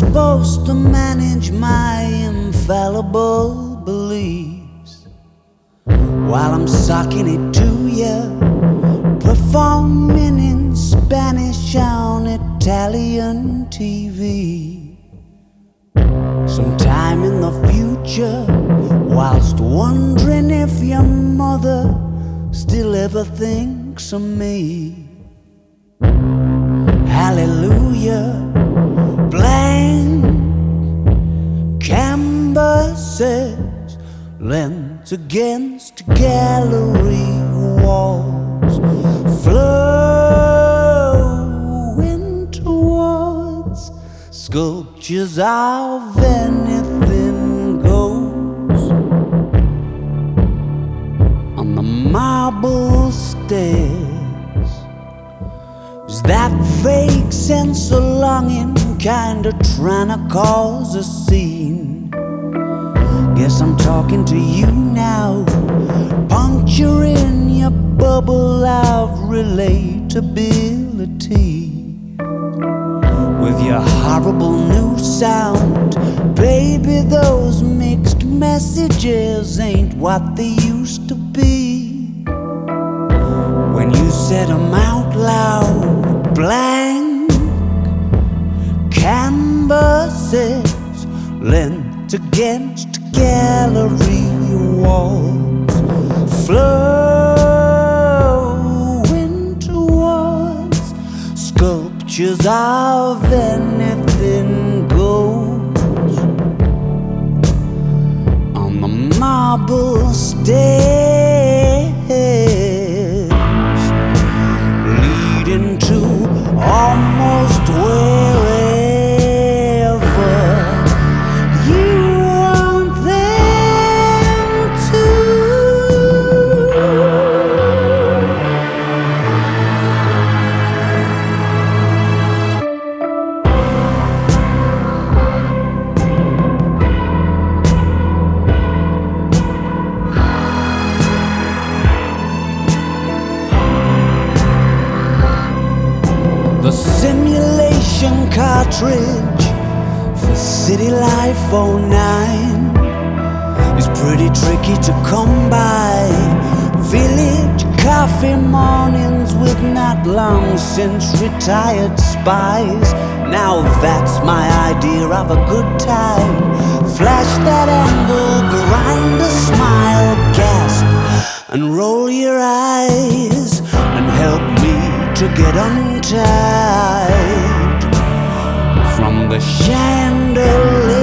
supposed to manage my infallible beliefs while I'm sucking it to you, performing in Spanish on Italian TV. Sometime in the future, whilst wondering if your mother still ever thinks of me. Hallelujah, blank canvases lent against gallery walls, flowing towards sculptures of anything goes on the marble stairs. Is that vague sense of longing kinda trying to cause a scene? Guess I'm talking to you now, puncturing your bubble of relatability with your horrible new sound. Baby, those mixed messages ain't what they used to be. When you said them out loud, blank canvases lent against gallery walls, flowing towards sculptures of anything goes on the marble stairs, leading to almost wherever you want them to. The simulation cartridge for City Life 09 is pretty tricky to come by. Village coffee mornings with not long since retired spies. Now that's my idea of a good time. Flash that angle, grind a smile, gasp and roll your eyes and help me to get untied from the chandelier.